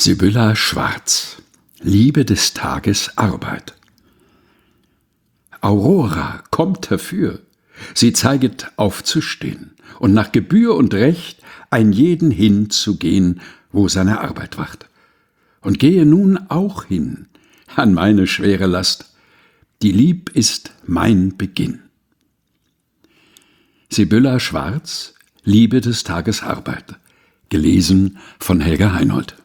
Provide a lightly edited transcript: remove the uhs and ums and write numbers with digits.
Sibylla Schwarz. Liebe des Tages Arbeit. Aurora kommt herfür, sie zeiget aufzustehn und nach Gebühr und Recht ein jeden hinzugehn, wo seine Arbeit wacht. Und gehe nun auch hin an meine schwere Last, die lieb ist mein Beginn. Sibylla Schwarz, Liebe des Tages Arbeit. Gelesen von Helga Heinold.